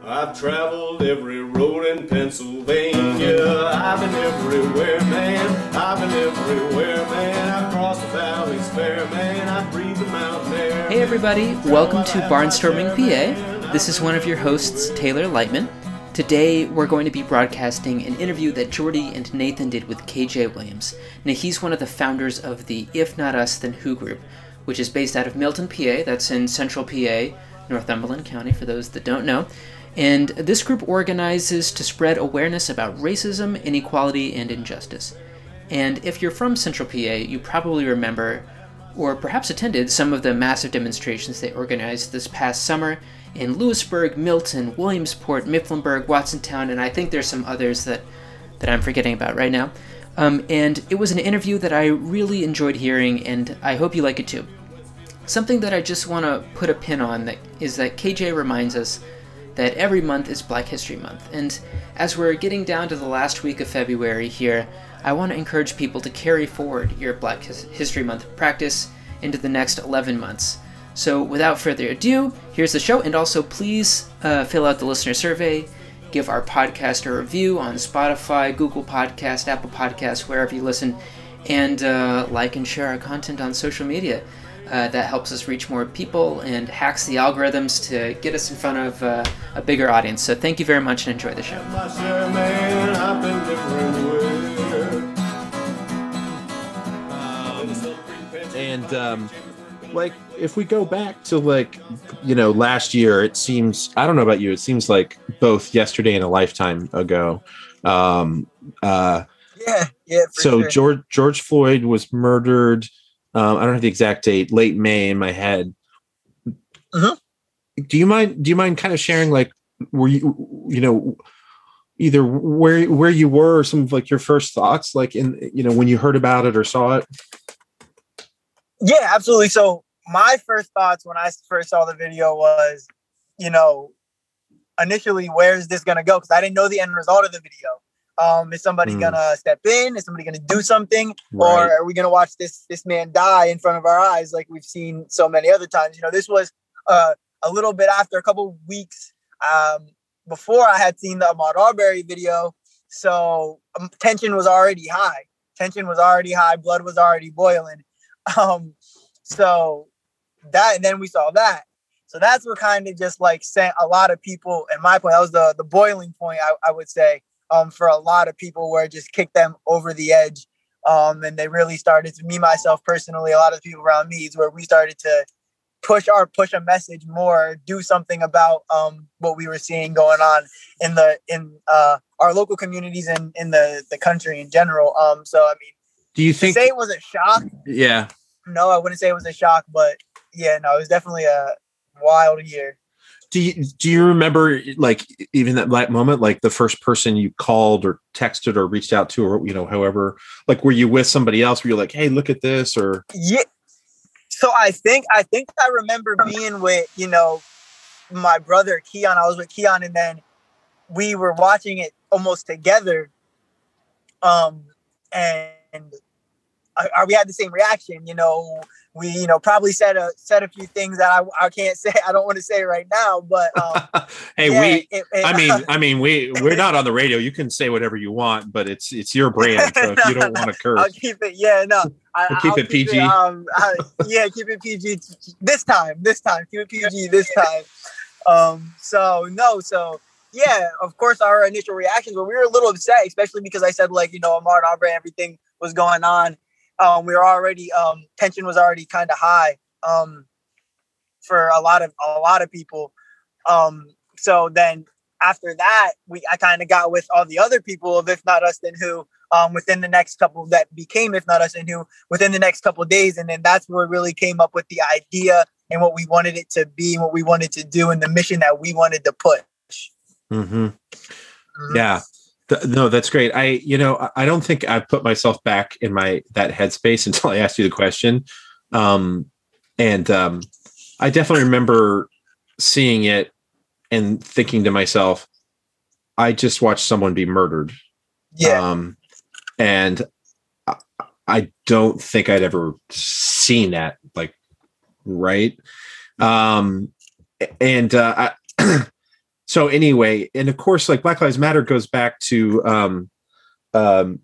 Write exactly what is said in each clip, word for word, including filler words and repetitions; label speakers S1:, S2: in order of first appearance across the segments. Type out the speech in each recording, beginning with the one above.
S1: I've traveled every road in Pennsylvania. I've been everywhere, man. I've been everywhere, man. I've crossed the valleys fair, man. I've breathed the mountain air.
S2: Hey everybody, welcome to Barnstorming P A. This is one of your hosts, Taylor Lightman. Today we're going to be broadcasting an interview that Jordy and Nathan did with K J Williams. Now he's one of the founders of the If Not Us Then Who group, which is based out of Milton, P A. That's in central P A, Northumberland County for those that don't know. And this group organizes to spread awareness about racism, inequality, and injustice. And if you're from Central P A, you probably remember, or perhaps attended, some of the massive demonstrations they organized this past summer in Lewisburg, Milton, Williamsport, Mifflinburg, Watsontown, and I think there's some others that, that I'm forgetting about right now. Um, and it was an interview that I really enjoyed hearing, and I hope you like it too. Something that I just want to put a pin on that is that K J reminds us that every month is Black History Month, and as we're getting down to the last week of February here, I want to encourage people to carry forward your Black History Month practice into the next eleven months. So without further ado, here's the show, and also please uh, fill out the listener survey, give our podcast a review on Spotify, Google Podcast, Apple Podcasts, wherever you listen, and uh, like and share our content on social media. Uh, that helps us reach more people and hacks the algorithms to get us in front of uh, a bigger audience. So thank you very much and enjoy the show.
S3: Um, and um, like, if we go back to like, you know, last year, it seems, I don't know about you, it seems like both yesterday and a lifetime ago. Um, uh,
S4: yeah, yeah.
S3: So
S4: sure.
S3: George George Floyd was murdered. Um, I don't have the exact date, late May in my head.
S4: Uh-huh.
S3: Do you mind, do you mind kind of sharing, like, were you, you know, either where, where you were or some of like your first thoughts, like in, you know, when you heard about it or saw it?
S4: Yeah, absolutely. So my first thoughts when I first saw the video was, you know, initially, where's this going to go? Because I didn't know the end result of the video. Um, is somebody mm. gonna step in? Is somebody gonna do something? Right. Or are we gonna watch this this man die in front of our eyes like we've seen so many other times? You know, this was uh, a little bit after a couple weeks um, before I had seen the Ahmaud Arbery video. So um, tension was already high. Tension was already high. Blood was already boiling. Um, so that, and then we saw that. So that's what kind of just like sent a lot of people, and my point, that was the, the boiling point, I, I would say, Um, for a lot of people, where it just kicked them over the edge. Um, and they really started to, me, myself personally, a lot of the people around me, is where we started to push our, push a message more, do something about um, what we were seeing going on in the, in uh, our local communities and in the, the country in general. Um, so, I mean,
S3: do you think,
S4: to say it was a shock?
S3: Yeah.
S4: No, I wouldn't say it was a shock, but yeah, no, it was definitely a wild year.
S3: Do you, do you remember, like, even that, that moment, like the first person you called or texted or reached out to, or, you know, however, like, were you with somebody else? Were you like, hey, look at this? Or
S4: yeah. So I think, I think I remember being with, you know, my brother, Keon. I was with Keon, and then we were watching it almost together. Um, and I, we had the same reaction, you know. We, you know, probably said a said a few things that I, I can't say. I don't want to say right now, but um,
S3: hey,
S4: yeah,
S3: we.
S4: It, it,
S3: I mean, I mean, we we're not on the radio. You can say whatever you want, but it's it's your brand. So if you don't want to curse,
S4: I'll keep it. Yeah, no, I,
S3: we'll keep
S4: I'll
S3: it P G.
S4: It, um, I, yeah, keep it P G this time. This time, keep it P G this time. Um, so no, so yeah, of course, our initial reactions were, we were a little upset, especially because I said, like, you know, Ahmaud Arbery, everything was going on. Um, we were already um, tension was already kind of high. Um, for a lot of a lot of people. Um, so then after that, we I kind of got with all the other people of If Not Us Then Who um, within the next couple that became If Not Us Then Who within the next couple of days. And then that's where we really came up with the idea and what we wanted it to be and what we wanted to do and the mission that we wanted to push.
S3: Mm-hmm. Mm-hmm. Yeah. Th- no, that's great. I, you know, I don't think I put myself back in my, that headspace until I asked you the question. Um, And um, I definitely remember seeing it and thinking to myself, I just watched someone be murdered.
S4: Yeah.
S3: Um, and I, I don't think I'd ever seen that, like, right. Um, and uh, I, so anyway, and of course, like Black Lives Matter goes back to um, um,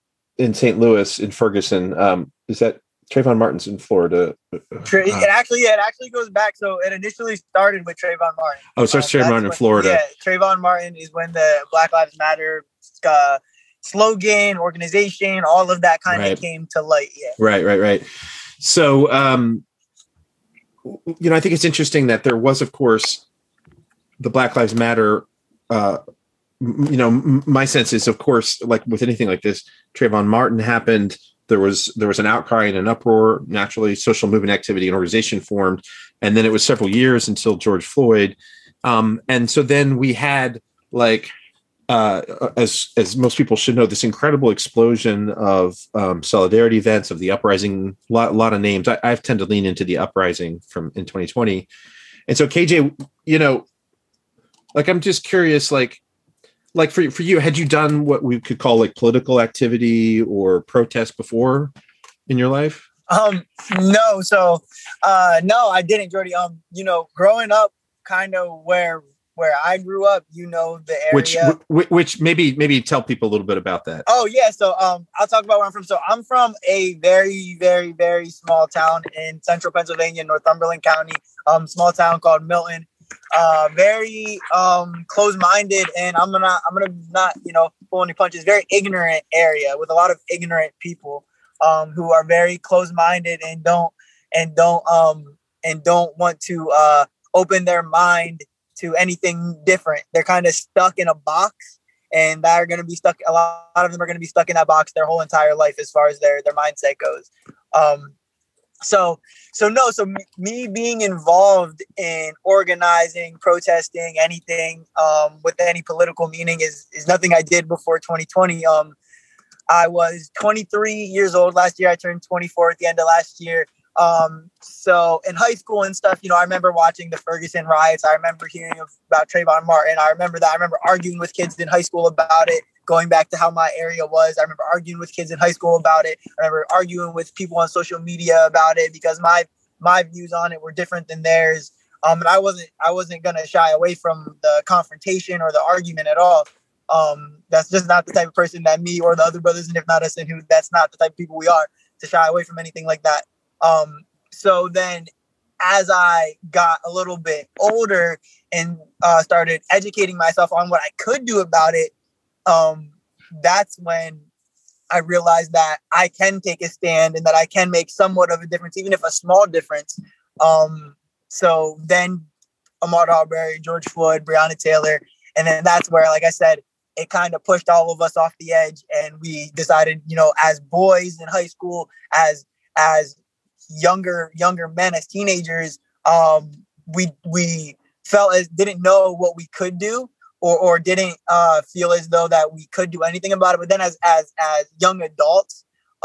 S3: in Saint Louis, in Ferguson. Um, is that Trayvon Martin's in Florida?
S4: Tra- it actually, yeah, it actually goes back. So it initially started with Trayvon Martin.
S3: Oh, it starts
S4: um,
S3: Trayvon Martin in Florida.
S4: Yeah, Trayvon Martin is when the Black Lives Matter uh, slogan, organization, all of that kind of
S3: Right.
S4: came to light. Yeah.
S3: Right, right, right. So, um, you know, I think it's interesting that there was, of course, the Black Lives Matter. Uh, m- you know, m- my sense is, of course, like with anything like this, Trayvon Martin happened. There was there was an outcry and an uproar. Naturally, social movement activity and organization formed, and then it was several years until George Floyd. Um, and so then we had like. Uh, as as most people should know, this incredible explosion of um, solidarity events, of the uprising, a lot, lot of names. I, I've tend to lean into the uprising from in twenty twenty. And so K J, you know, like, I'm just curious, like, like for, for you, had you done what we could call like political activity or protest before in your life?
S4: Um, no. So, uh, no, I didn't, Jordy. Um, you know, growing up kind of where where I grew up, you know, the area.
S3: Which, which, which maybe, maybe tell people a little bit about that.
S4: Oh yeah. So, um, I'll talk about where I'm from. So I'm from a very, very, very small town in central Pennsylvania, Northumberland County, um, small town called Milton. Uh, very, um, closed-minded, and I'm gonna, I'm gonna not, you know, pull any punches. Very ignorant area with a lot of ignorant people, um, who are very closed-minded and don't, and don't, um, and don't want to, uh, open their mind to anything different. They're kind of stuck in a box, and they're going to be stuck. A lot of them are going to be stuck in that box their whole entire life, as far as their, their mindset goes. Um, so, so no, so me, me being involved in organizing, protesting, anything, um, with any political meaning is, is nothing I did before twenty twenty. Um, I was twenty-three years old last year. I turned twenty-four at the end of last year. Um, so in high school and stuff, you know, I remember watching the Ferguson riots. I remember hearing of, about Trayvon Martin. I remember that. I remember arguing with kids in high school about it, going back to how my area was. I remember arguing with kids in high school about it. I remember arguing with people on social media about it because my, my views on it were different than theirs. Um, and I wasn't, I wasn't going to shy away from the confrontation or the argument at all. Um, that's just not the type of person that me or the other brothers, and if not us, and who, that's not the type of people we are to shy away from anything like that. Um, so then as I got a little bit older and, uh, started educating myself on what I could do about it, um, that's when I realized that I can take a stand and that I can make somewhat of a difference, even if a small difference. Um, so then Ahmaud Arbery, George Floyd, Breonna Taylor, and then that's where, like I said, it kind of pushed all of us off the edge, and we decided, you know, as boys in high school, as, as, younger younger men, as teenagers, um we we felt as didn't know what we could do, or or didn't uh feel as though that we could do anything about it. But then as as as young adults,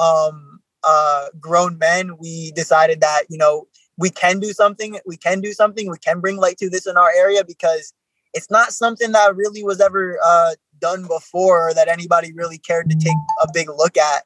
S4: um uh grown men, we decided that, you know, we can do something we can do something we can bring light to this in our area, because it's not something that really was ever uh done before, or that anybody really cared to take a big look at.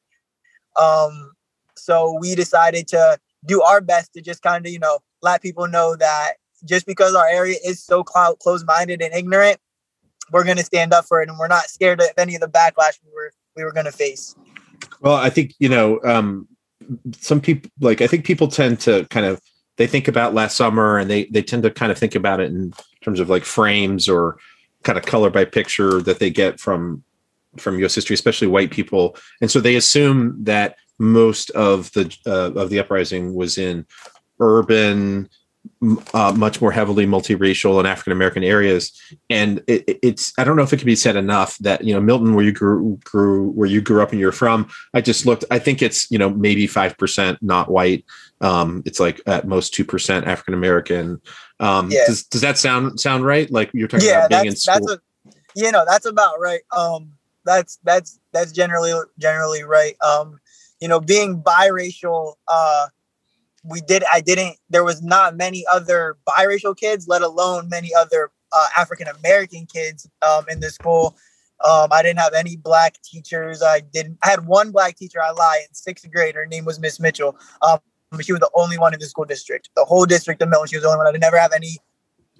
S4: Um so we decided to do our best to just kind of, you know, let people know that just because our area is so cl- closed-minded and ignorant, we're going to stand up for it, and we're not scared of any of the backlash we were we were going to face.
S3: Well, I think, you know, um, some people, like, I think people tend to kind of, they think about last summer, and they they tend to kind of think about it in terms of like frames or kind of color by picture that they get from from U S history, especially white people, and so they assume that most of the uh, of the uprising was in urban, uh, much more heavily multiracial and African American areas. And it, it's I don't know if it can be said enough that, you know, Milton, where you grew grew where you grew up and you're from, I just looked. I think it's, you know, maybe five percent not white. Um, it's like at most two percent African American. Um,
S4: yeah.
S3: Does does that sound sound right? Like you're talking
S4: yeah,
S3: about being in school.
S4: That's a, you know, that's about right. Um, that's that's that's generally generally right. Um. You know, being biracial, uh, we did, I didn't, there was not many other biracial kids, let alone many other uh, African-American kids um, in the school. Um, I didn't have any black teachers. I didn't, I had one black teacher, I lie, in sixth grade. Her name was Miss Mitchell. Um, she was the only one in the school district. The whole district of Milton, she was the only one. I did never have any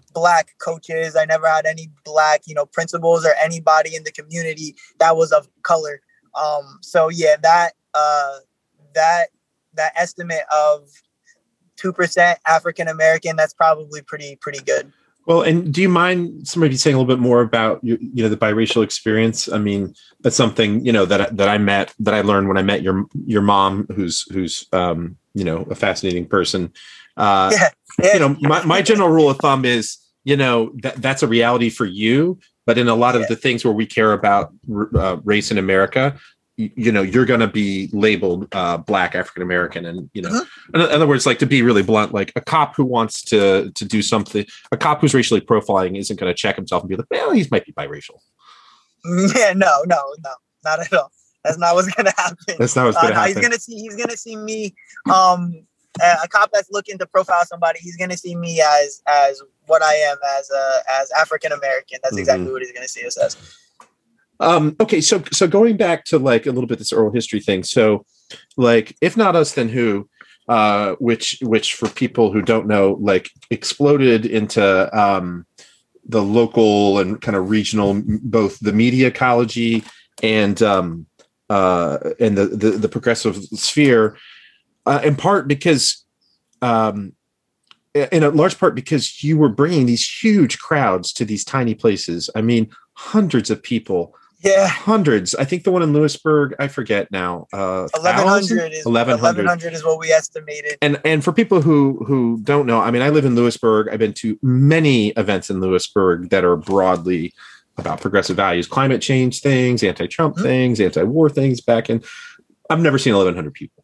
S4: black coaches. I never had any black, you know, principals or anybody in the community that was of color. Um, so yeah, that uh, that that estimate of two percent African American, that's probably pretty pretty good.
S3: Well, and do you mind somebody saying a little bit more about you, you know, the biracial experience? I mean, that's something, you know, that that I met, that I learned when I met your your mom, who's who's um, you know, a fascinating person. Uh, yeah. Yeah. You know, my, my general rule of thumb is, you know, that that's a reality for you, but in a lot yeah. of the things where we care about uh, race in America, you, you know, you're going to be labeled uh, Black African American, and you know, mm-hmm. in, in other words, like, to be really blunt, like a cop who wants to to do something, a cop who's racially profiling isn't going to check himself and be like, well, he might be biracial.
S4: Yeah, no, no, no, not at all. That's not what's going to happen.
S3: That's not what's going to
S4: uh, no,
S3: happen.
S4: He's going to see. He's going to see me. Um, a cop that's looking to profile somebody, he's going to see me as as what I am, as a as African American. That's exactly mm-hmm. what he's going to see us as.
S3: Um, okay, so so going back to like a little bit this oral history thing. So, like, If Not Us, Then Who, uh, which which for people who don't know, like, exploded into um, the local and kind of regional, both the media ecology and um, uh, and the, the the progressive sphere, uh, in part because. Um, in a large part because you were bringing these huge crowds to these tiny places. I mean, hundreds of people.
S4: Yeah.
S3: Hundreds. I think the one in Lewisburg, I forget now. Uh,
S4: eleven hundred is eleven hundred is what we estimated.
S3: And and for people who who don't know, I mean, I live in Lewisburg. I've been to many events in Lewisburg that are broadly about progressive values, climate change things, anti-Trump mm-hmm. things, anti-war things back in. I've never seen eleven hundred people.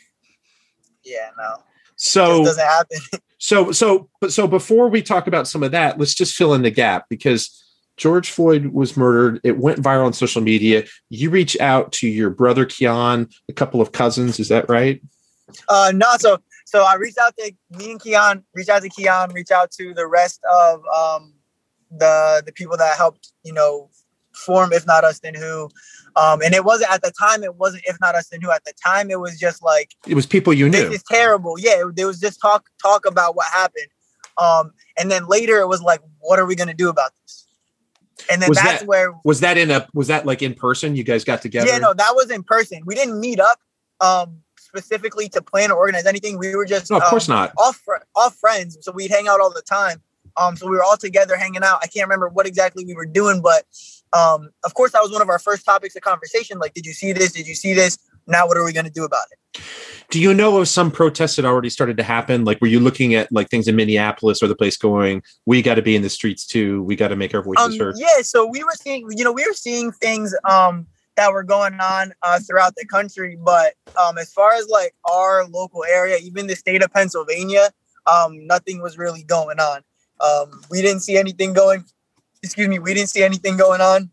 S4: Yeah, no.
S3: So
S4: it doesn't happen.
S3: So, so, so before we talk about some of that, let's just fill in the gap, because George Floyd was murdered. It went viral on social media. You reach out to your brother, Keon, a couple of cousins. Is that right?
S4: Uh, no. So, so I reached out to me and Keon, reach out to Keon, reach out to the rest of um, the, the people that helped, you know, form If Not Us, Then Who. Um, and it wasn't, at the time, it wasn't If Not Us, Then Who. At the time, it was just like,
S3: it was people you knew.
S4: This is terrible. Yeah, there was just talk talk about what happened. Um, and then later it was like, what are we going to do about this? And then
S3: was
S4: that's
S3: that,
S4: where
S3: was that in a was that like in person? You guys got together?
S4: Yeah, no, that was in person. We didn't meet up um, specifically to plan or organize anything. We were just
S3: no, of
S4: um,
S3: course not.
S4: All fr- all friends. So we'd hang out all the time. Um, so we were all together hanging out. I can't remember what exactly we were doing, but um, of course, that was one of our first topics of conversation. Like, did you see this? Did you see this? Now, what are we going to do about it?
S3: Do you know if some protests had already started to happen? Like, were you looking at like things in Minneapolis or the place going, we got to be in the streets too. We got to make our voices
S4: um,
S3: heard.
S4: Yeah. So we were seeing, you know, we were seeing things um, that were going on uh, throughout the country. But um, as far as like our local area, even the state of Pennsylvania, um, nothing was really going on. Um, we didn't see anything going, excuse me, we didn't see anything going on.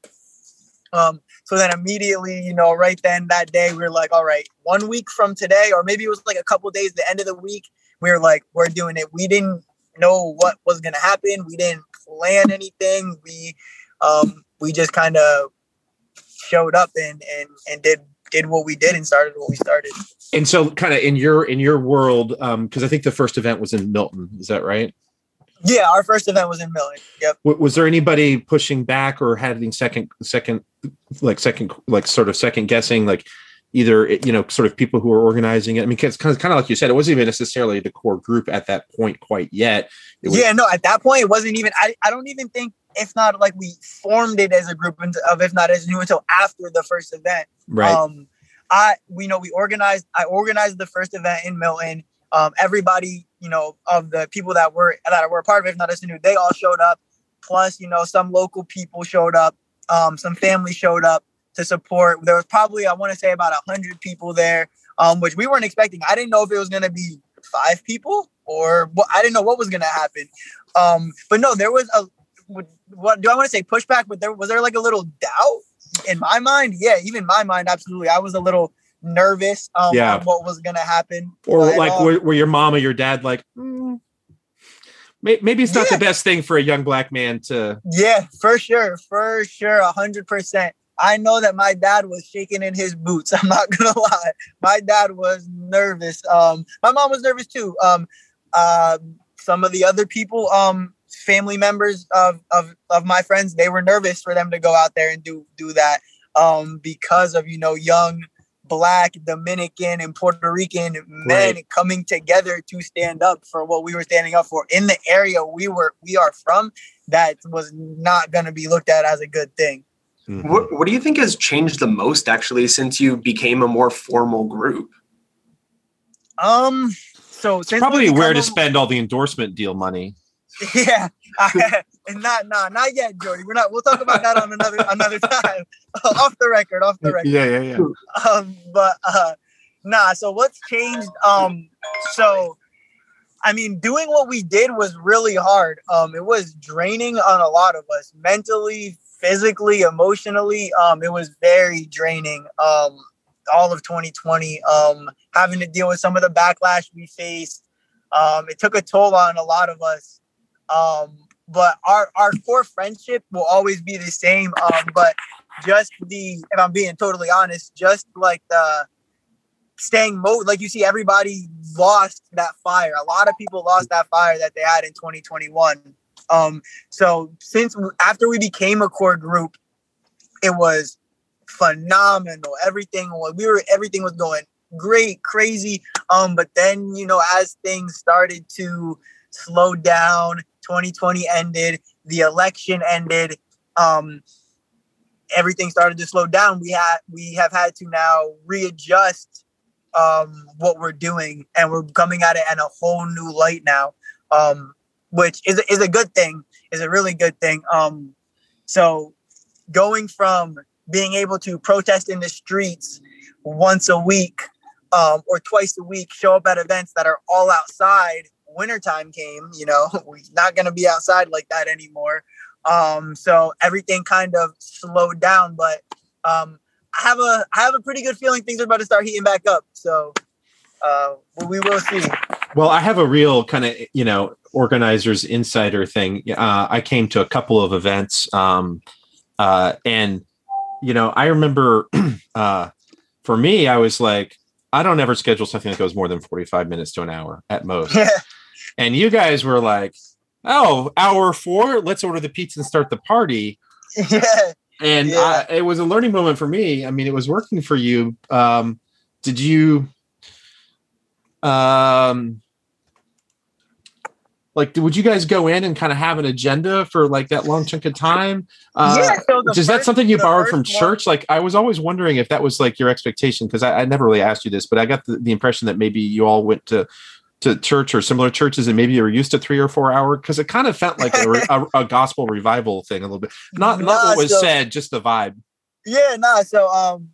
S4: Um, so then immediately, you know, right then that day, we were like, all right, one week from today, or maybe it was like a couple days, the end of the week, we were like, we're doing it. We didn't know what was going to happen. We didn't plan anything. We, um, we just kind of showed up and, and, and did, did what we did and started what we started.
S3: And so kind of in your, in your world, um, cause I think the first event was in Milton. Is that right?
S4: Yeah, our first event was in Milton. Yep.
S3: Was there anybody pushing back or having second, second, like second, like sort of second guessing, like either, you know, sort of people who are organizing it? I mean, it's kind of, kind of like you said, it wasn't even necessarily the core group at that point quite yet. It was-
S4: yeah, no, at that point, it wasn't even, I, I don't even think, if not like we formed it as a group of If Not As New until after the first event.
S3: Right.
S4: Um, I, we know we organized, I organized the first event in Milton. Um, everybody, you know, of the people that were that were a part of it, If Not Us New, they all showed up. Plus, you know, some local people showed up. Um, some families showed up to support. There was probably, I want to say, about a hundred people there, um, which we weren't expecting. I didn't know if it was going to be five people or what. I didn't know what was going to happen. Um, but no, there was a. What do I want to say? Pushback, but there was there like a little doubt in my mind. Yeah, even my mind, absolutely. I was a little nervous um
S3: yeah.
S4: on what was gonna happen,
S3: or
S4: but,
S3: like
S4: um,
S3: were, were your mom or your dad like mm, may, maybe it's not
S4: yeah.
S3: the best thing for a young black man to
S4: yeah for sure for sure a hundred percent. I know that my dad was shaking in his boots. I'm not gonna lie, my dad was nervous. Um my mom was nervous too. Um uh some of the other people um family members of, of of my friends, they were nervous for them to go out there and do do that um, because of, you know, young Black, Dominican, and Puerto Rican men
S3: right.
S4: coming together to stand up for what we were standing up for in the area we were we are from. That was not going to be looked at as a good thing.
S5: Mm-hmm. What What do you think has changed the most, actually, since you became a more formal group?
S4: Um. So
S3: it's probably where to spend all the endorsement deal money.
S4: Yeah, I, not not not yet, Jody. We're not. We'll talk about that on another another time. Off the record. Off the record.
S3: Yeah, yeah, yeah.
S4: Um. But uh, nah. So what's changed? Um. So, I mean, doing what we did was really hard. Um. It was draining on a lot of us, mentally, physically, emotionally. Um. It was very draining. Um. All of twenty twenty. Um. Having to deal with some of the backlash we faced. Um. It took a toll on a lot of us. Um, but our, our core friendship will always be the same. Um, but just the, if I'm being totally honest, just like the staying mode, like you see, everybody lost that fire. A lot of people lost that fire that they had in twenty twenty-one. Um, so since after we became a core group, it was phenomenal. Everything was, we were, everything was going great, crazy. Um, but then, you know, as things started to slow down, twenty twenty ended, the election ended, um, everything started to slow down. We had we have had to now readjust um, what we're doing, and we're coming at it in a whole new light now, um, which is is a good thing. Is a really good thing. Um, so going from being able to protest in the streets once a week um, or twice a week, show up at events that are all outside. Wintertime came, you know, we're not going to be outside like that anymore. Um, so everything kind of slowed down, but um, I have a I have a pretty good feeling things are about to start heating back up. So uh, we will see.
S3: Well, I have a real kind of, you know, organizers insider thing. Uh, I came to a couple of events um, uh, and, you know, I remember uh, for me, I was like, I don't ever schedule something that goes more than forty-five minutes to an hour at most.
S4: Yeah.
S3: And you guys were like, oh, hour four, let's order the pizza and start the party.
S4: Yeah.
S3: And
S4: yeah.
S3: I, it was a learning moment for me. I mean, it was working for you. Um, did you, um, like, would you guys go in and kind of have an agenda for like that long chunk of time? Uh,
S4: yeah. So
S3: is that something you borrowed from
S4: one,
S3: church? Like, I was always wondering if that was like your expectation, because I, I never really asked you this, but I got the, the impression that maybe you all went to to church or similar churches and maybe you were used to three or four hour, because it kind of felt like a, a, a gospel revival thing a little bit. Not,
S4: nah,
S3: not what was
S4: so,
S3: said, just the vibe.
S4: Yeah, nah. So, um,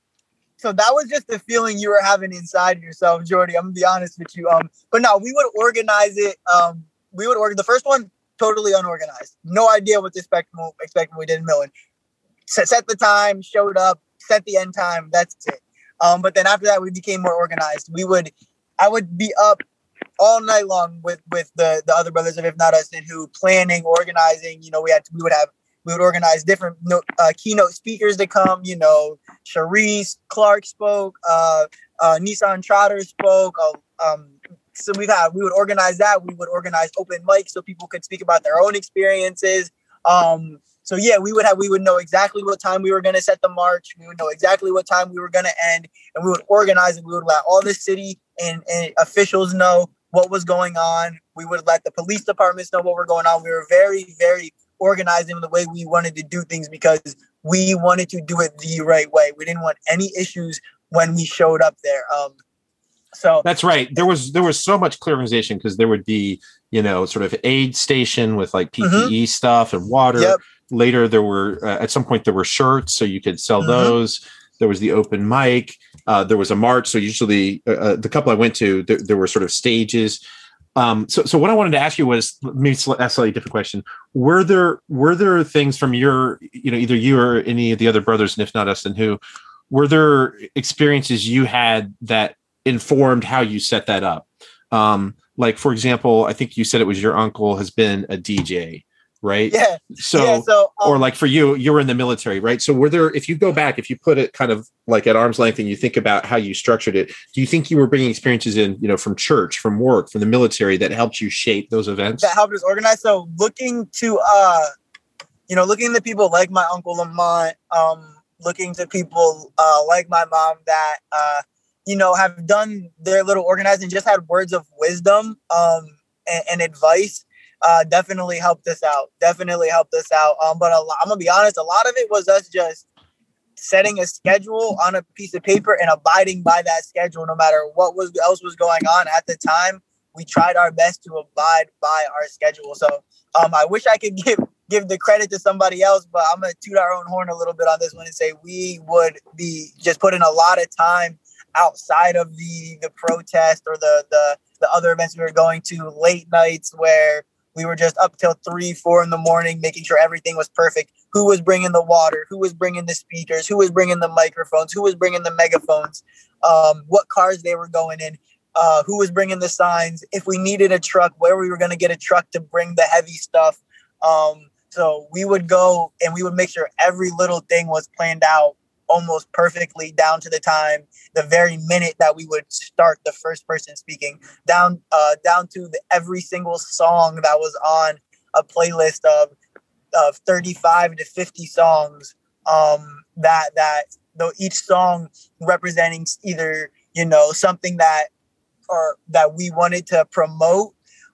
S4: so that was just the feeling you were having inside yourself, Jordy. I'm gonna be honest with you. Um, but no, we would organize it. Um, we would organize the first one totally unorganized. No idea what to expect. Expect we did in Millen. Set, set the time, showed up, set the end time. That's it. Um, but then after that, we became more organized. We would, I would be up all night long with with the the other brothers of If Not Us, and who planning, organizing. You know, we had to, we would have we would organize different uh, keynote speakers to come. You know, Sharice Clark spoke, uh, uh, Nissan Trotter spoke. Uh, um, so we've had we would organize that. We would organize open mics so people could speak about their own experiences. Um, so yeah, we would have we would know exactly what time we were going to set the march. We would know exactly what time we were going to end, and we would organize it. We would let all the city and, and officials know what was going on. We would let the police departments know what were going on. We were very, very organized in the way we wanted to do things because we wanted to do it the right way. We didn't want any issues when we showed up there. Um, so
S3: that's right. There was there was so much clear organization, because there would be, you know, sort of aid station with like P P E mm-hmm. stuff and water. Yep. Later, there were uh, at some point there were shirts, so you could sell mm-hmm. those. There was the open mic. Uh, there was a march. So usually uh, the couple I went to, there, there were sort of stages. Um, so, so what I wanted to ask you was maybe ask a slightly different question. Were there were there things from your, you know, either you or any of the other brothers, and If Not Us, then who, were there experiences you had that informed how you set that up? Um, like, for example, I think you said it was your uncle has been a D J. right?
S4: Yeah.
S3: So,
S4: yeah, so um,
S3: or like for you, you were in the military, right? So were there, if you go back, if you put it kind of like at arm's length and you think about how you structured it, do you think you were bringing experiences in, you know, from church, from work, from the military that helped you shape those events?
S4: That helped us organize. So looking to, uh, you know, looking to people like my Uncle Lamont, um, looking to people uh, like my mom that, uh, you know, have done their little organizing, just had words of wisdom um, and, and advice. Uh, definitely helped us out. Definitely helped us out. Um, but a lot, I'm gonna be honest, a lot of it was us just setting a schedule on a piece of paper and abiding by that schedule, no matter what was else was going on at the time. We tried our best to abide by our schedule. So um, I wish I could give give the credit to somebody else, but I'm gonna toot our own horn a little bit on this one and say we would be just putting a lot of time outside of the the protest or the the the other events we were going to, late nights where we were just up till three, four in the morning, making sure everything was perfect. Who was bringing the water? Who was bringing the speakers? Who was bringing the microphones? Who was bringing the megaphones? Um, what cars they were going in? Uh, who was bringing the signs? If we needed a truck, where we were going to get a truck to bring the heavy stuff. Um, so we would go and we would make sure every little thing was planned out almost perfectly down to the time, the very minute that we would start the first person speaking, down uh, down to the, every single song that was on a playlist of of thirty-five to fifty songs. Um, that that though each song representing either, you know, something that or that we wanted to promote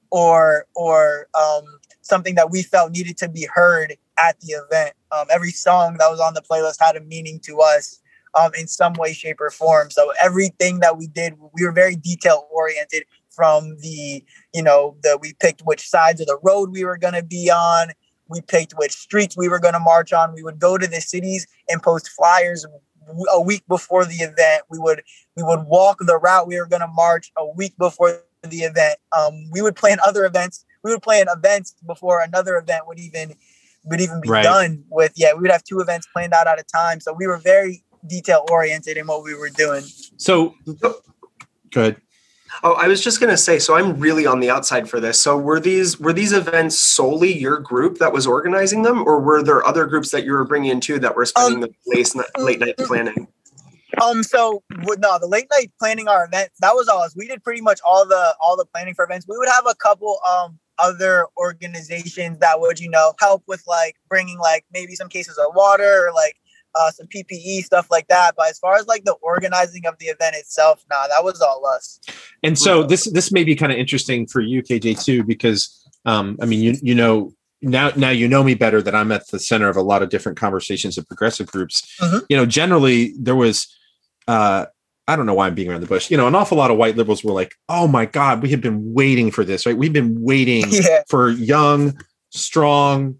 S4: or or um, something that we felt needed to be heard at the event. Um, every song that was on the playlist had a meaning to us um, in some way, shape, or form. So everything that we did, we were very detail oriented. From the, you know, the we picked which sides of the road we were going to be on. We picked which streets we were going to march on. We would go to the cities and post flyers a week before the event. We would we would walk the route we were going to march a week before the event. Um, we would plan other events. We would plan events before another event would even would even be
S3: right.
S4: done with. Yeah, we would have two events planned out at a time. So we were very detail oriented in what we were doing.
S3: So, go ahead.
S5: Oh, I was just going to say, so I'm really on the outside for this. So were these were these events solely your group that was organizing them, or were there other groups that you were bringing in too that were spending um, the late, late night planning?
S4: Um, so no, the late night planning our events, that was all us. We did pretty much all the all the planning for events. We would have a couple um other organizations that would, you know, help with like bringing like maybe some cases of water or like uh, some P P E, stuff like that. But as far as like the organizing of the event itself, nah, that was all us.
S3: And so this this may be kind of interesting for you, K J, too, because um, I mean, you you know, now now you know me better that I'm at the center of a lot of different conversations of progressive groups. Mm-hmm. You know, generally there was, uh, I don't know why I'm being around the bush. You know, an awful lot of white liberals were like, "Oh my God, we have been waiting for this, right? We've been waiting yeah. for young, strong."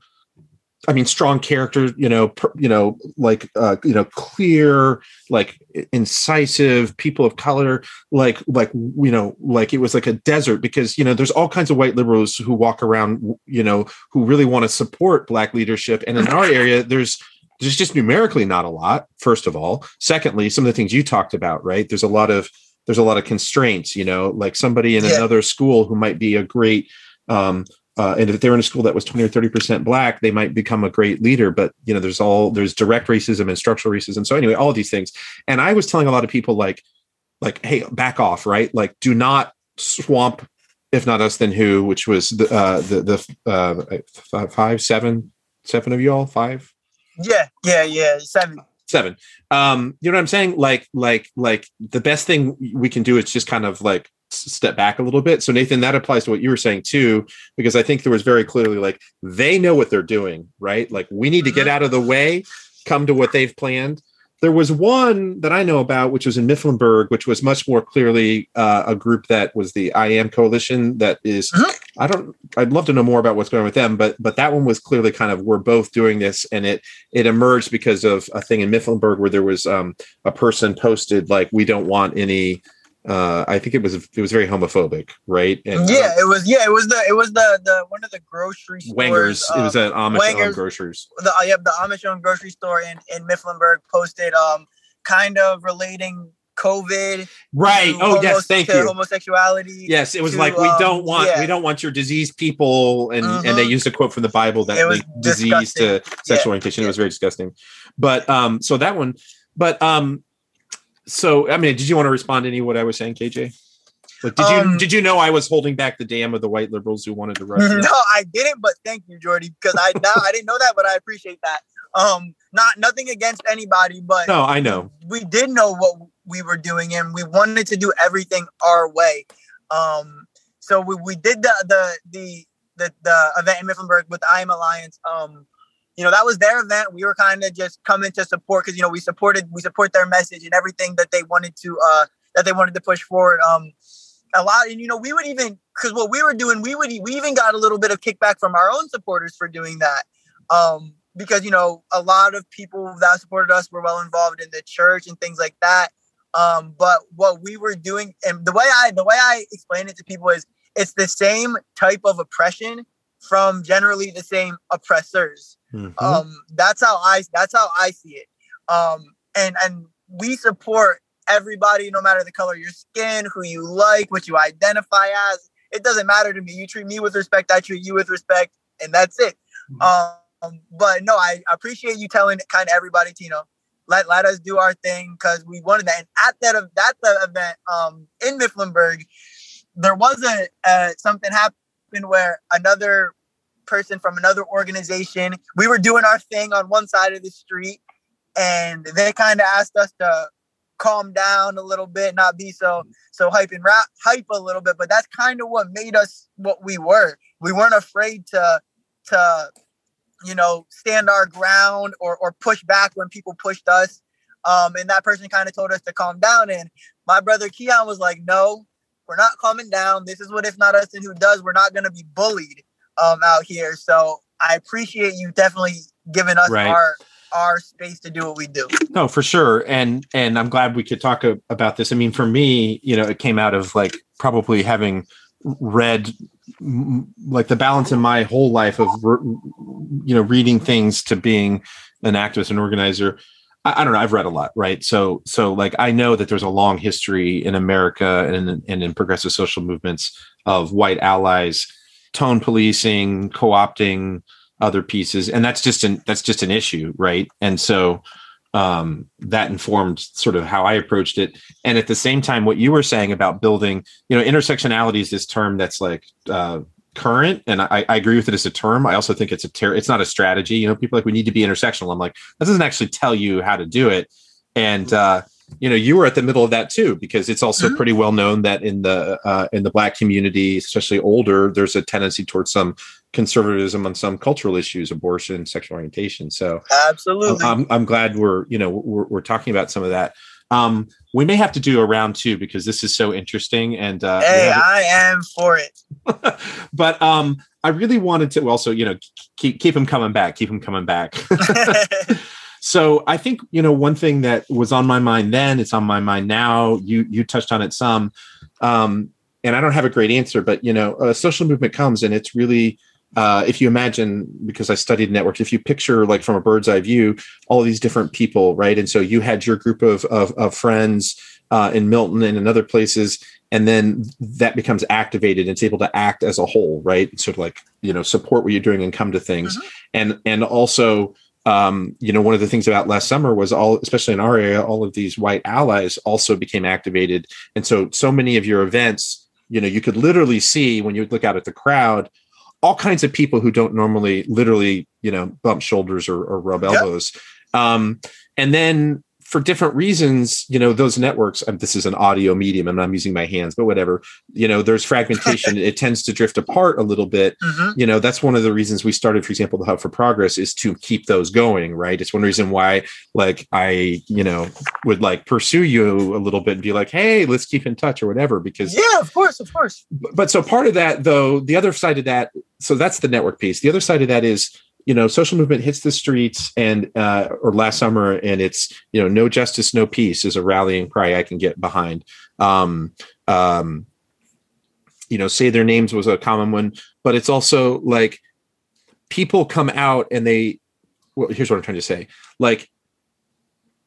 S3: I mean, strong character, you know, per, you know, like, uh, you know, clear, like incisive people of color, like, like, you know, like it was like a desert because, you know, there's all kinds of white liberals who walk around, you know, who really want to support Black leadership. And in our area, there's, there's just numerically not a lot, first of all. Secondly, some of the things you talked about, right? There's a lot of, there's a lot of constraints, you know, like somebody in yeah. another school who might be a great, um, Uh, and if they were in a school that was twenty or thirty percent Black, they might become a great leader. But, you know, there's all there's direct racism and structural racism. So anyway, all of these things. And I was telling a lot of people like, like, hey, back off, right? Like, do not swamp, if not us, then who, which was the, uh, the, the uh, five, seven, seven of you all, five?
S4: Yeah, yeah, yeah, seven.
S3: Seven. Um, you know what I'm saying? Like, like, like the best thing we can do is just kind of like step back a little bit. So Nathan, that applies to what you were saying too, because I think there was very clearly like, they know what they're doing, right? Like we need to get out of the way, come to what they've planned. There was one that I know about, which was in Mifflinburg, which was much more clearly uh, a group that was the I Am Coalition. That is, mm-hmm. I don't, I'd love to know more about what's going on with them, but but that one was clearly kind of, we're both doing this, and it it emerged because of a thing in Mifflinburg where there was um, a person posted like, we don't want any. Uh, I think it was it was very homophobic, right? And,
S4: yeah,
S3: uh,
S4: it was. Yeah, it was the it was the the one of the grocery stores.
S3: Wangers. Um, it was an Amish groceries.
S4: The uh, yeah, the Amish owned grocery store in in Mifflinburg posted um kind of relating COVID.
S3: Right.
S4: to
S3: Oh,
S4: homo-
S3: yes. Thank
S4: to
S3: you.
S4: Homosexuality.
S3: Yes, it was
S4: to,
S3: like we
S4: um,
S3: don't want
S4: yeah.
S3: we don't want your diseased people, and
S4: Mhm.
S3: and they used a quote from the Bible that
S4: It was
S3: linked disease to
S4: disgusting.
S3: sexual
S4: Yeah,
S3: orientation. It
S4: yeah.
S3: was very disgusting. But um, so that one. But um, so I mean, did you want to respond to any of what I was saying, K J? Like, did
S4: Um,
S3: you did you know I was holding back the dam of the white liberals who wanted to rush you?
S4: No, I didn't, but thank you, Jordy, because I now I didn't know that, but I appreciate that. Um, not nothing against anybody, but
S3: No, I know.
S4: we did know what we were doing, and we wanted to do everything our way. Um, so we, we did the the the the, the event in Mifflinburg with the I Am Alliance. Um, you know, that was their event. We were kind of just coming to support because you know we supported we support their message and everything that they wanted to uh that they wanted to push forward. Um, a lot, and you know, we would even because what we were doing, we would we even got a little bit of kickback from our own supporters for doing that. Um, because you know, a lot of people that supported us were well involved in the church and things like that. Um, but what we were doing, and the way I the way I explain it to people is, it's the same type of oppression from generally the same oppressors.
S3: Mm-hmm.
S4: Um, that's how I that's how I see it. Um, and and we support everybody, no matter the color of your skin, who you like, what you identify as. It doesn't matter to me. You treat me with respect, I treat you with respect, and that's it. Mm-hmm. Um, but no, I appreciate you telling kind of everybody to, you know, let let us do our thing because we wanted that. And at that at the event um, in Mifflinburg, there was a uh, something happened where another person from another organization, we were doing our thing on one side of the street, and they kind of asked us to calm down a little bit, not be so so hype and rap hype a little bit. But that's kind of what made us what we were. We weren't afraid to to you know stand our ground or or push back when people pushed us. Um, and that person kind of told us to calm down. And my brother Keon was like, "No, we're not calming down. This is what If Not Us and Who Does. We're not going to be bullied um, out here." So I appreciate you definitely giving us
S3: Right.
S4: our our space to do what we do.
S3: No, for sure. And and I'm glad we could talk a, about this. I mean, for me, you know, it came out of like probably having read m- like the balance in my whole life of, re- you know, reading things to being an activist and organizer. I, I don't know. I've read a lot, right? So, so like, I know that there's a long history in America and in, and in progressive social movements of white allies, tone policing, co-opting other pieces. And that's just an, that's just an issue. Right. And so um, that informed sort of how I approached it. And at the same time, what you were saying about building, you know, intersectionality is this term that's like uh, current. And I, I agree with it as a term. I also think it's a ter- it's not a strategy. You know, people are like, we need to be intersectional. I'm like, that doesn't actually tell you how to do it. And, uh, you know, you were at the middle of that too, because it's also mm-hmm. pretty well known that in the uh, in the Black community, especially older, there's a tendency towards some conservatism on some cultural issues, abortion, sexual orientation. So
S4: absolutely,
S3: I'm I'm glad we're you know we're we're talking about some of that. Um, we may have to do a round two because this is so interesting. And uh,
S4: hey, I am for it.
S3: But um, I really wanted to also you know keep keep him coming back, keep him coming back. So I think, you know, one thing that was on my mind then, it's on my mind now, you you touched on it some, um, and I don't have a great answer, but, you know, a social movement comes and it's really, uh, if you imagine, because I studied networks, if you picture like from a bird's eye view, all of these different people, right? And so you had your group of, of, of friends uh, in Milton and in other places, and then that becomes activated and it's able to act as a whole, right? Sort of like, you know, support what you're doing and come to things. Mm-hmm. And, and also, Um, you know, one of the things about last summer was all, especially in our area, all of these white allies also became activated. And so, so many of your events, you know, you could literally see when you look out at the crowd, all kinds of people who don't normally literally, you know, bump shoulders or, or rub elbows. Yep. Um, and then for different reasons, you know, those networks, um, this is an audio medium and I'm using my hands, but whatever, you know, there's fragmentation. It tends to drift apart a little bit. Mm-hmm. You know, that's one of the reasons we started, for example, the Hub for Progress is to keep those going, right? It's one reason why, like, I, you know, would like pursue you a little bit and be like, hey, let's keep in touch or whatever, because.
S4: Yeah, of course, of course.
S3: But, but so part of that, though, the other side of that, so that's the network piece. The other side of that is, you know, social movement hits the streets and, uh, or last summer, and it's, you know, no justice, no peace is a rallying cry I can get behind. Um, um, you know, say their names was a common one, but it's also like people come out and they, well, here's what I'm trying to say. Like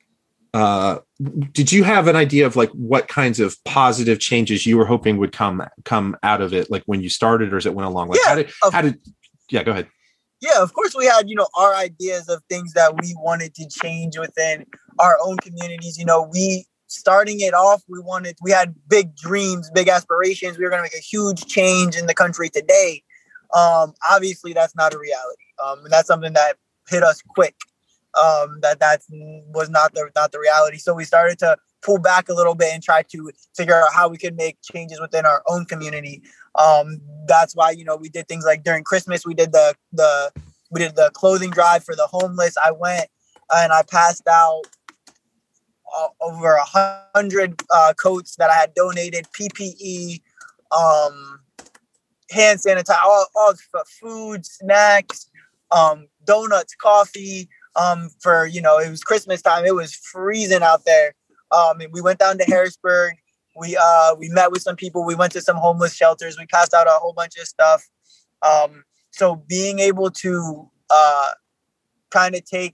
S3: uh, did you have an idea of like what kinds of positive changes you were hoping would come come out of it, like when you started, or as it went along? Like,
S4: yeah,
S3: how did
S4: of,
S3: how did? Yeah, go ahead.
S4: Yeah, of course we had, you know, our ideas of things that we wanted to change within our own communities. You know, we starting it off, we wanted, we had big dreams, big aspirations. We were going to make a huge change in the country today. Um, obviously, that's not a reality. Um, and that's something that hit us quick. Um, that that was not the not the reality. So we started to pull back a little bit and try to figure out how we could make changes within our own community. Um, that's why, you know, we did things like during Christmas, we did the the we did the clothing drive for the homeless. I went and I passed out uh, over a hundred uh, coats that I had donated, P P E, um, hand sanitizer, all, all food, snacks, um, donuts, coffee. Um, for, you know, it was Christmas time. It was freezing out there. Um, and we went down to Harrisburg. We uh, we met with some people. We went to some homeless shelters. We passed out a whole bunch of stuff. Um, so being able to uh, kind of take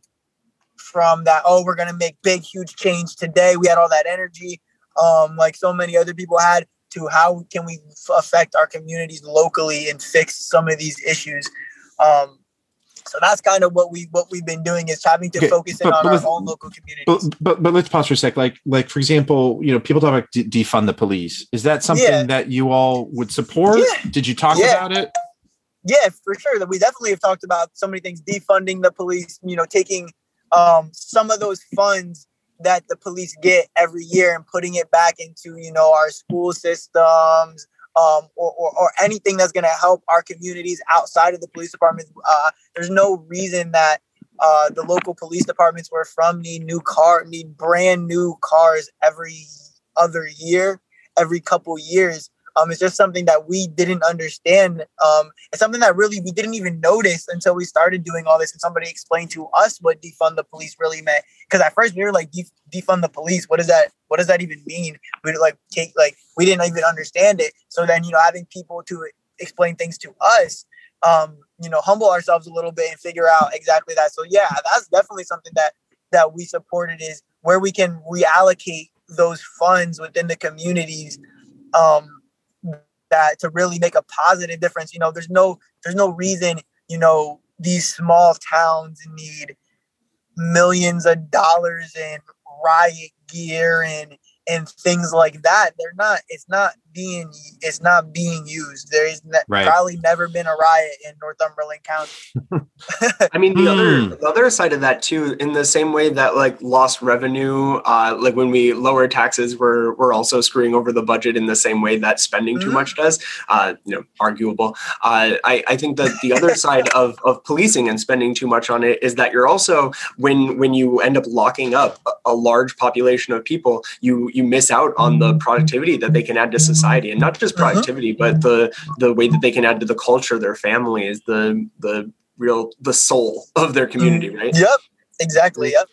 S4: from that, oh, we're going to make big, huge change today. We had all that energy, um, like so many other people had, to how can we f- affect our communities locally and fix some of these issues. Um, So that's kind of what we what we've been doing, is having to okay, focus in but, on but our own local communities.
S3: But, but but let's pause for a sec. Like like for example, you know, people talk about de- defund the police. Is that something yeah. that you all would support? Yeah. Did you talk yeah. about it?
S4: Yeah, for sure. That we definitely have talked about so many things. Defunding the police. You know, taking um, some of those funds that the police get every year and putting it back into, you know, our school systems. Um, or, or, or anything that's going to help our communities outside of the police department. Uh, there's no reason that uh, the local police departments we're from need new car, need brand new cars every other year, every couple years. Um, it's just something that we didn't understand. Um, it's something that really we didn't even notice until we started doing all this, and somebody explained to us what defund the police really meant. Because at first we were like, Def- defund the police. What does that? What does that even mean? We like take like we didn't even understand it. So then, you know, having people to explain things to us, um, you know, humble ourselves a little bit and figure out exactly that. So yeah, that's definitely something that that we supported, is where we can reallocate those funds within the communities. Um, that to really make a positive difference. You know, there's no there's no reason, you know, these small towns need millions of dollars in riot gear and and things like that. They're not it's not being it's not being used. There is ne- right. probably never been a riot in Northumberland County.
S5: I mean, the other the other side of that too, in the same way that like lost revenue, uh, like when we lower taxes, we're we're also screwing over the budget in the same way that spending mm-hmm. too much does. Uh, you know, arguable. Uh, I I think that the other side of of policing and spending too much on it is that you're also, when when you end up locking up a, a large population of people, you you miss out on the productivity that they can add to society, and not just productivity, mm-hmm. but the the way that they can add to the culture, their families, the the real the soul of their community, right?
S4: Yep, exactly. Yep.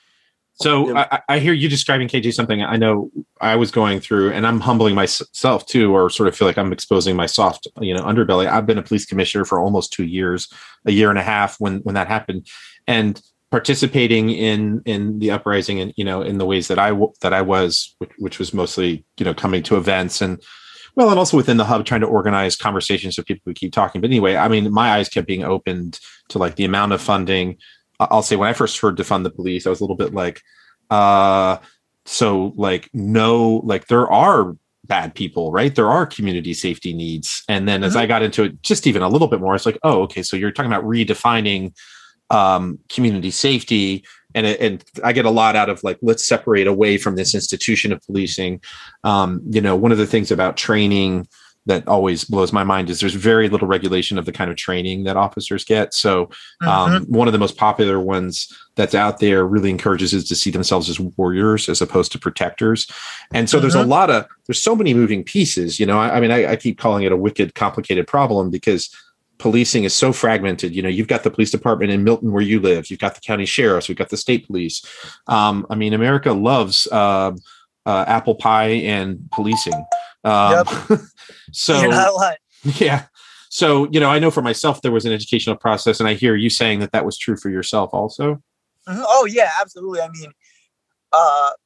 S3: So I, I hear you describing, K J, something I know I was going through, and I'm humbling myself too, or sort of feel like I'm exposing my soft, you know, underbelly. I've been a police commissioner for almost two years, a year and a half when when that happened, and participating in in the uprising, and you know, in the ways that I that I was, which, which was mostly, you know, coming to events and. Well, and also within the hub, trying to organize conversations with people who keep talking. But anyway, I mean, my eyes kept being opened to like the amount of funding. I'll say when I first heard defund the police, I was a little bit like, uh, so like, no, like there are bad people, right? There are community safety needs. And then as mm-hmm. I got into it just even a little bit more, it's like, oh, okay, so you're talking about redefining um, community safety. And, it, and I get a lot out of like, let's separate away from this institution of policing. Um, you know, one of the things about training that always blows my mind is there's very little regulation of the kind of training that officers get. So um, mm-hmm. one of the most popular ones that's out there really encourages us to see themselves as warriors as opposed to protectors. And so mm-hmm. there's a lot of, there's so many moving pieces, you know, I, I mean, I, I keep calling it a wicked, complicated problem because policing is so fragmented. You know, you've got the police department in Milton where you live. You've got the county sheriffs. We've got the state police. Um, I mean, America loves uh, uh, apple pie and policing. Um, yep. So,
S4: you're not lying.
S3: Yeah. So, you know, I know for myself, there was an educational process, and I hear you saying that that was true for yourself also.
S4: Mm-hmm. Oh, yeah, absolutely. I mean, uh,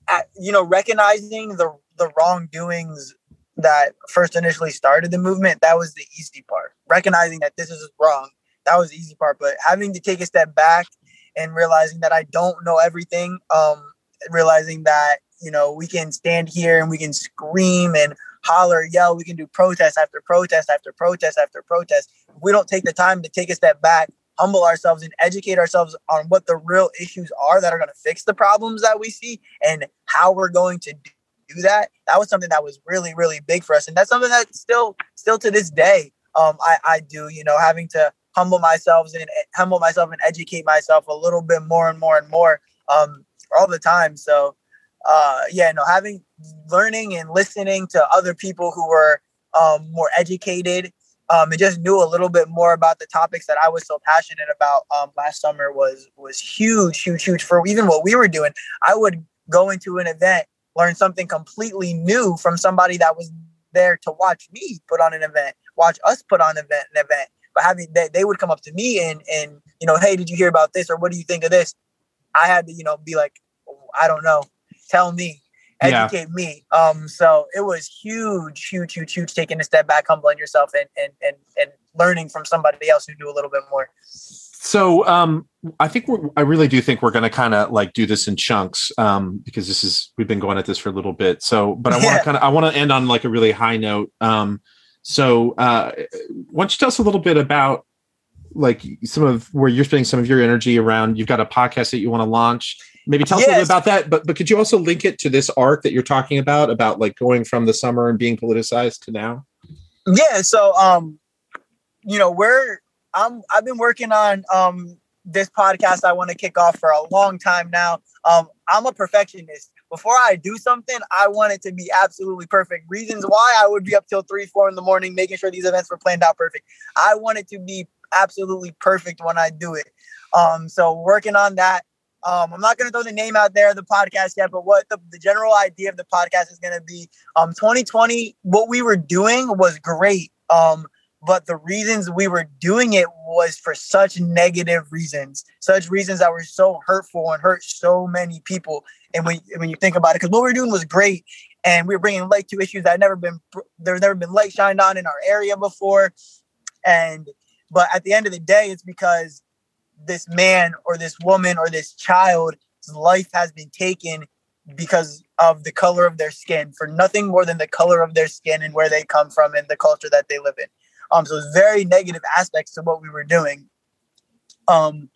S4: at, you know, recognizing the the wrongdoings that first initially started the movement, that was the easy part. Recognizing that this is wrong, that was the easy part. But having to take a step back and realizing that I don't know everything, um, realizing that, you know, we can stand here and we can scream and holler, yell, we can do protest after protest after protest after protest. If we don't take the time to take a step back, humble ourselves and educate ourselves on what the real issues are that are going to fix the problems that we see and how we're going to do do that. That was something that was really, really big for us. And that's something that still, still to this day, um, I, I do, you know, having to humble myself and humble myself and educate myself a little bit more and more and more, um, all the time. So, uh, yeah, no, having, learning and listening to other people who were, um, more educated, um, and just knew a little bit more about the topics that I was so passionate about, um, last summer was, was huge, huge, huge for even what we were doing. I would go into an event, learn something completely new from somebody that was there to watch me put on an event, watch us put on an event, an event. But having they, they would come up to me and, and, you know, hey, did you hear about this? Or what do you think of this? I had to, you know, be like, I don't know. Tell me, educate yeah. me. Um, so it was huge, huge, huge, huge, taking a step back, humbling yourself and, and, and, and learning from somebody else who knew a little bit more.
S3: So um, I think we're, I really do think we're going to kind of like do this in chunks um, because this is, we've been going at this for a little bit. So, but I want to yeah. kind of, I want to end on like a really high note. Um, so uh, why don't you tell us a little bit about like some of where you're spending some of your energy around? You've got a podcast that you want to launch. Maybe tell us yes. a little bit about that, but, but could you also link it to this arc that you're talking about, about like going from the summer and being politicized to now?
S4: Yeah. So, um, you know, we're, I'm, I've been working on um, this podcast I want to kick off for a long time now. Um, I'm a perfectionist. Before I do something, I want it to be absolutely perfect. Reasons why I would be up till three, four in the morning, making sure these events were planned out perfect. I want it to be absolutely perfect when I do it. Um, so working on that. Um, I'm not going to throw the name out there, the podcast yet, but what the, the general idea of the podcast is going to be, um, twenty twenty, what we were doing was great. Um, But the reasons we were doing it was for such negative reasons, such reasons that were so hurtful and hurt so many people. And when, when you think about it, because what we were doing was great, and we were bringing light to issues that had never been, there's never been light shined on in our area before. And, but at the end of the day, it's because this man or this woman or this child's life has been taken because of the color of their skin, for nothing more than the color of their skin and where they come from and the culture that they live in. Um, so it's very negative aspects to what we were doing. Um,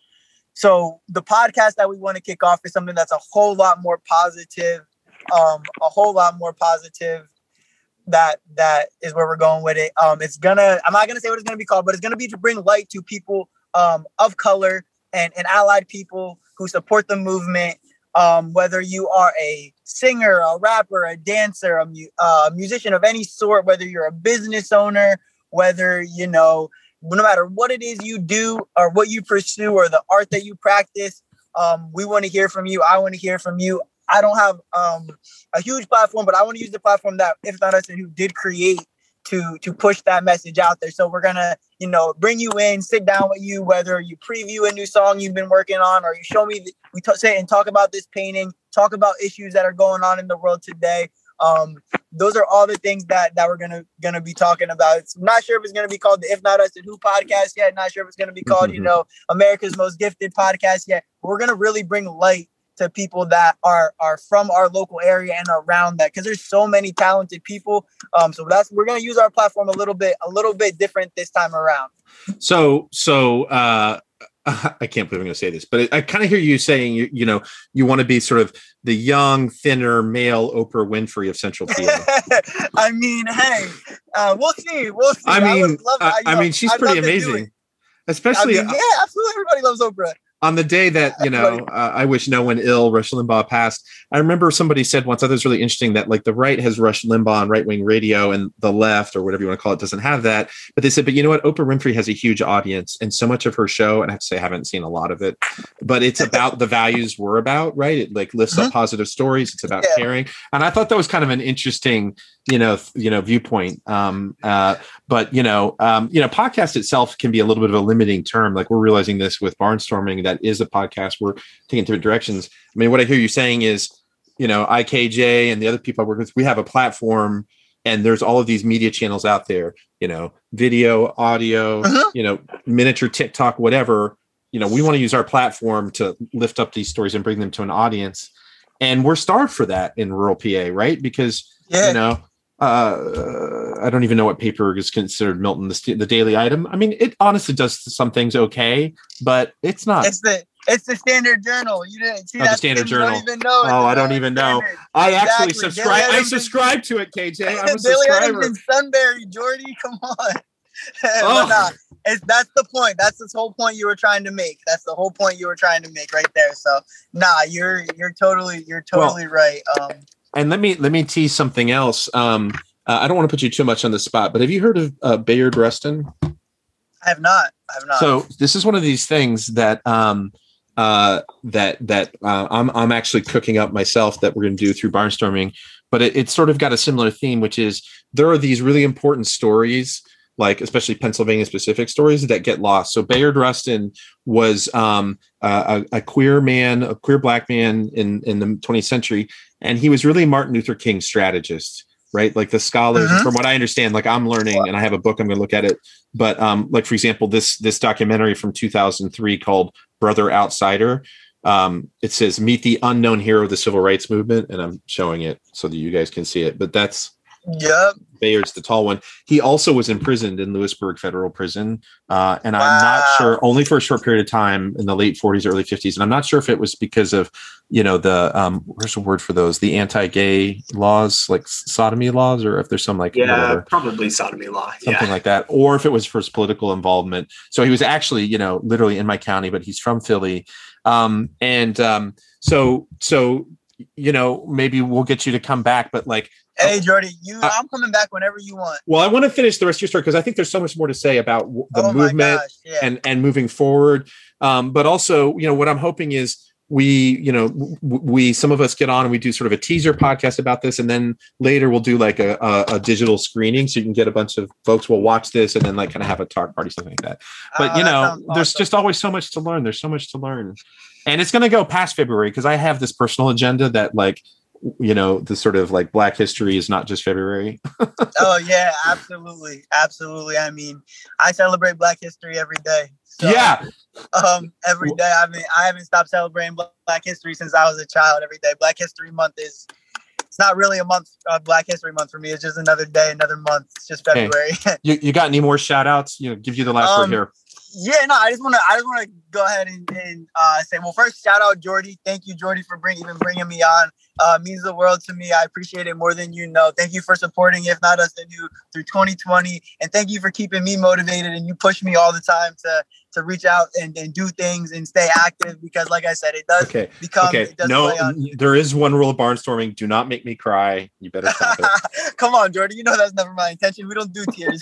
S4: so the podcast that we want to kick off is something that's a whole lot more positive, um, a whole lot more positive. That that is where we're going with it. Um, it's gonna. I'm not gonna say what it's gonna be called, but it's gonna be to bring light to people um, of color and, and allied people who support the movement. Um, whether you are a singer, a rapper, a dancer, a, mu- uh, a musician of any sort, whether you're a business owner, whether, you know, no matter what it is you do or what you pursue or the art that you practice, um, we want to hear from you. I want to hear from you. I don't have um, a huge platform, but I want to use the platform that If Not Us and Who did create to to push that message out there. So we're going to, you know, bring you in, sit down with you, whether you preview a new song you've been working on or you show me, the, we t- say and talk about this painting, talk about issues that are going on in the world today. Um, those are all the things that, that we're going to going to be talking about. It's, I'm not sure if it's going to be called the If Not Us and Who podcast yet. Not sure if it's going to be called, you know, America's Most Gifted podcast yet. We're going to really bring light to people that are are from our local area and around that, because there's so many talented people. Um, so that's we're going to use our platform a little bit a little bit different this time around.
S3: So so uh, I can't believe I'm going to say this, but I kind of hear you saying you you know you want to be sort of the young, thinner male Oprah Winfrey of Central P A.
S4: I mean, hey, uh, we'll see, we'll see.
S3: I mean,
S4: I, love,
S3: I, I
S4: know,
S3: mean, she's
S4: I'd
S3: pretty amazing, especially.
S4: I mean, yeah, absolutely. Everybody loves Oprah.
S3: On the day that, you know, uh, I wish no one ill, Rush Limbaugh passed. I remember somebody said once, I thought it was really interesting that like the right has Rush Limbaugh on right-wing radio and the left or whatever you want to call it doesn't have that. But they said, but you know what? Oprah Winfrey has a huge audience and so much of her show, and I have to say I haven't seen a lot of it, but it's about the values we're about, right? It like lifts mm-hmm. up positive stories. It's about yeah. caring. And I thought that was kind of an interesting, you know, th- you know, viewpoint. Um, uh, but, you know, um, you know, podcast itself can be a little bit of a limiting term. Like we're realizing this with Barnstorming, that is a podcast. We're taking different directions. I mean, what I hear you saying is you know, I K J and the other people I work with, we have a platform, and there's all of these media channels out there, you know, video, audio, uh-huh. you know, miniature TikTok, whatever. You know, we want to use our platform to lift up these stories and bring them to an audience. And we're starved for that in rural P A, right? Because, yeah. you know, uh, I don't even know what paper is considered, Milton, the, the Daily Item. I mean, it honestly does some things okay, but it's not.
S4: It's the it's the Standard Journal. You didn't see
S3: oh,
S4: that?
S3: the Standard Journal.
S4: You don't even know it.
S3: Oh, I don't even know.
S4: Standard.
S3: I
S4: exactly.
S3: actually subscribe. I subscribe to it, K J. I'm a
S4: Daily
S3: subscriber.
S4: Adams and Sunbury, Jordy. Come on. Oh. nah, it's, that's the point. That's the whole point you were trying to make. That's the whole point you were trying to make right there. So, nah, you're you're totally you're totally well, right. Um,
S3: and let me let me tease something else. Um, uh, I don't want to put you too much on the spot, but have you heard of uh, Bayard Rustin?
S4: I have not. I have not.
S3: So this is one of these things that um, uh, that that uh, I'm I'm actually cooking up myself that we're going to do through Barnstorming, but it, it's sort of got a similar theme, which is there are these really important stories, like especially Pennsylvania specific stories that get lost. So Bayard Rustin was um, a, a queer man, a queer black man in, in the twentieth century. And he was really Martin Luther King's strategist, right? Like the scholars, mm-hmm. from what I understand, like I'm learning and I have a book, I'm going to look at it. But um, like, for example, this, this documentary from two thousand three called Brother Outsider, um, it says, meet the unknown hero of the civil rights movement. And I'm showing it so that you guys can see it, but that's,
S4: yep.
S3: Bayard's the tall one. He also was imprisoned in Lewisburg Federal Prison. Uh, and wow. I'm not sure, only for a short period of time in the late forties, early fifties. And I'm not sure if it was because of, you know, the, um, where's the word for those? The anti-gay laws, like sodomy laws, or if there's some like,
S5: yeah,
S3: whatever,
S5: probably sodomy law.
S3: Something
S5: yeah.
S3: like that. Or if it was for his political involvement. So he was actually, you know, literally in my county, but he's from Philly. Um, and um, so, so, you know, maybe we'll get you to come back, but like,
S4: hey, Jordy, you, uh, I'm coming back whenever you want.
S3: Well, I want to finish the rest of your story because I think there's so much more to say about w- the
S4: oh
S3: movement
S4: gosh, yeah.
S3: and, and moving forward. Um, but also, you know, what I'm hoping is we, you know, w- we, some of us get on and we do sort of a teaser podcast about this. And then later we'll do like a, a, a digital screening. So you can get a bunch of folks will watch this and then like kind of have a talk party, something like that. But, uh, you know, there's awesome. just always so much to learn. There's so much to learn. And it's going to go past February because I have this personal agenda that like, you know, the sort of like Black history is not just February.
S4: Oh yeah, absolutely. Absolutely. I mean, I celebrate Black history every day. So,
S3: yeah.
S4: Um, every day. I mean, I haven't stopped celebrating Black history since I was a child every day. Black History Month is, it's not really a month of Black History Month for me. It's just another day, another month. It's just February.
S3: Hey, you, you got any more shout outs? You know, give you the last
S4: um,
S3: word here.
S4: Yeah, no, I just want to, I just want to go ahead and, and uh, say, well, first, shout out Jordy. Thank you, Jordy, for bring, even bringing me on. Uh, means the world to me. I appreciate it more than you know. Thank you for supporting, if not us, then you through twenty twenty. And thank you for keeping me motivated. And you push me all the time to to reach out and, and do things and stay active because, like I said, it does
S3: okay.
S4: become.
S3: Okay.
S4: It does
S3: no, there is one rule of barnstorming. Do not make me cry. You better stop it.
S4: Come on, Jordy. You know that's never my intention. We don't do tears.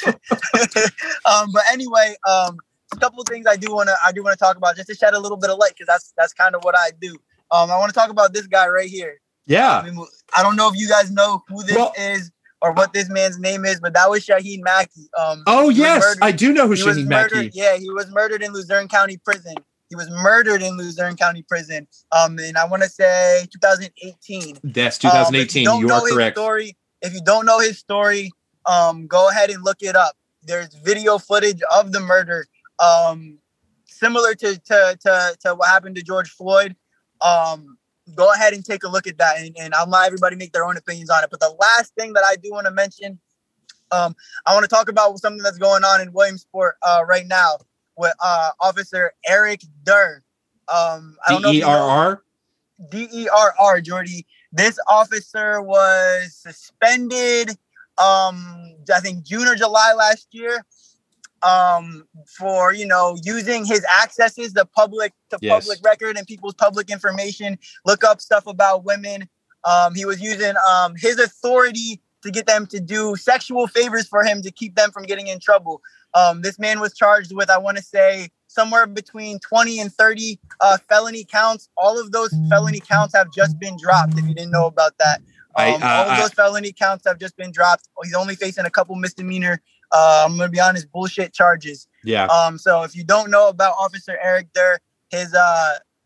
S4: um, but anyway, um, a couple of things I do want to I do want to talk about just to shed a little bit of light because that's that's kind of what I do. Um, I want to talk about this guy right here.
S3: Yeah.
S4: I, mean, I don't know if you guys know who this well, is or what this man's name is, but that was Shaheen Mackey. Um,
S3: oh, yes. I do know who Shaheen Mackey.
S4: Yeah, he was murdered in Luzerne County Prison. He was murdered in Luzerne County Prison. Um, and I want to say two thousand eighteen.
S3: That's two thousand eighteen. Um, you, you are correct.
S4: Story, if you don't know his story, um, go ahead and look it up. There's video footage of the murder, um, similar to, to, to, to what happened to George Floyd. Um, Go ahead and take a look at that, and, and I'll let everybody make their own opinions on it. But the last thing that I do want to mention, um, I want to talk about something that's going on in Williamsport uh, right now with uh, Officer Eric Durr. Um, I don't know.
S3: D E R R?
S4: D E R R, Jordy. This officer was suspended, um, I think June or July last year. Um, for, you know, using his accesses to public to yes. public record and people's public information, look up stuff about women. Um, he was using um his authority to get them to do sexual favors for him to keep them from getting in trouble. Um, this man was charged with, I want to say, somewhere between twenty and thirty uh, felony counts. All of those felony counts have just been dropped. If you didn't know about that, um, I, uh, all of those I, felony counts have just been dropped. He's only facing a couple misdemeanor. Uh, I'm gonna be honest, bullshit charges.
S3: Yeah.
S4: Um. So if you don't know about Officer Eric Durr, his uh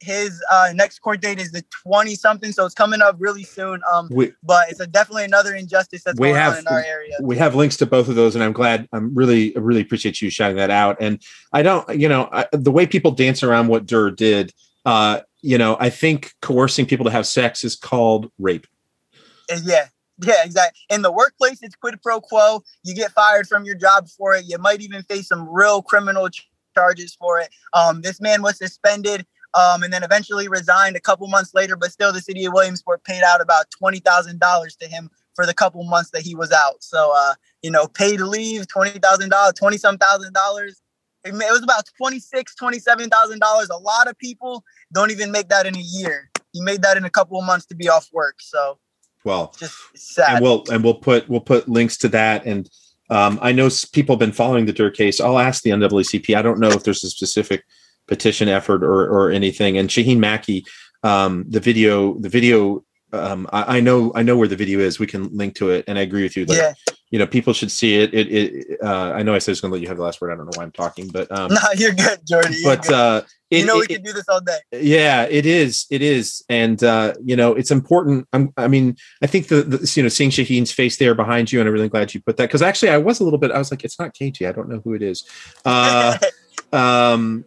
S4: his uh, next court date is the twenty something, so it's coming up really soon. Um,
S3: we,
S4: but it's a, definitely another injustice that's
S3: we
S4: going
S3: have,
S4: on in our area.
S3: We have links to both of those, and I'm glad. I'm really, I really appreciate you shouting that out. And I don't, you know, I, the way people dance around what Durr did, uh, you know, I think coercing people to have sex is called rape.
S4: Yeah. Yeah, exactly. In the workplace, it's quid pro quo. You get fired from your job for it. You might even face some real criminal ch- charges for it. Um, this man was suspended um, and then eventually resigned a couple months later, but still the city of Williamsport paid out about twenty thousand dollars to him for the couple months that he was out. So, uh, you know, paid leave, twenty thousand dollars, twenty some thousand dollars. It was about twenty-six, twenty-seven thousand dollars. A lot of people don't even make that in a year. He made that in a couple of months to be off work. So,
S3: well,
S4: just sad.
S3: And we'll and we'll put we'll put links to that. And um, I know people have been following the Durr case. I'll ask the N double A C P. I don't know if there's a specific petition effort or or anything. And Shaheen Mackey, um, the video, the video. Um, I, I know I know where the video is. We can link to it. And I agree with you. Like,
S4: yeah.
S3: You know, people should see it. It. it uh, I know I said I was going to let you have the last word. I don't know why I'm talking, but um,
S4: no, you're good, Jordy. You're
S3: but
S4: good.
S3: Uh, it,
S4: you know, we
S3: it,
S4: can do this all day.
S3: Yeah, it is. It is, and uh, you know, it's important. I'm, I mean, I think the, the you know, seeing Shaheen's face there behind you, and I'm really glad you put that, because actually, I was a little bit. I was like, it's not K J. I don't know who it is. Uh, um,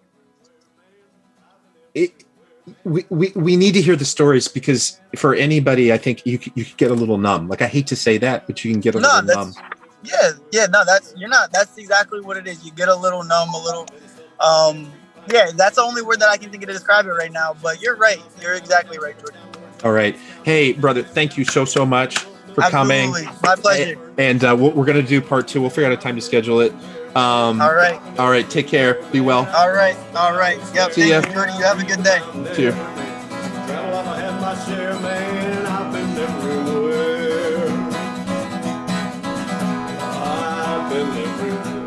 S3: it. We, we we need to hear the stories, because for anybody, I think you you could get a little numb. Like, I hate to say that, but you can get a
S4: no,
S3: little
S4: that's,
S3: numb.
S4: Yeah, yeah, no, that's you're not. That's exactly what it is. You get a little numb, a little. Um, yeah, that's the only word that I can think of to describe it right now. But you're right. You're exactly right, Jordan.
S3: All right, hey brother, thank you so so much for
S4: Absolutely.
S3: coming.
S4: My pleasure.
S3: And, and uh, we're gonna do part two. We'll figure out a time to schedule it. Um,
S4: all right.
S3: All right. Take care. Be well.
S4: All right. All right. Yep.
S3: See ya.
S4: You, Jordy. You have a good day.
S3: See you.
S1: Travel, I've had my share, man. I've been everywhere. I've been everywhere.